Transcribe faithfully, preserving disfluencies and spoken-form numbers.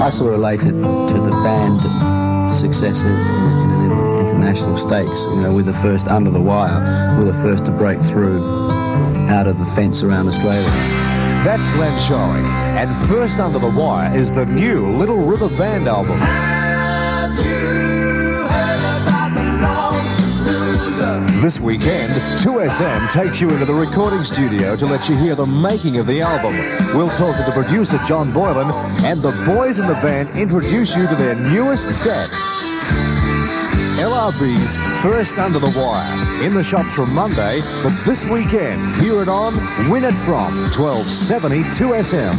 I sort of relate it to the band success in, in an international stakes. You know, we're the first under the wire. We're the first to break through out of the fence around Australia. That's Glenn Shorey, and First Under the Wire is the new Little River Band album. Have you heard about the Lonesome Loser? This weekend, two S M takes you into the recording studio to let you hear the making of the album. We'll talk to the producer, John Boylan, and the boys in the band introduce you to their newest set. L R B's First Under the Wire. In the shops from Monday, but this weekend, hear it on Win It From, twelve seventy two S M.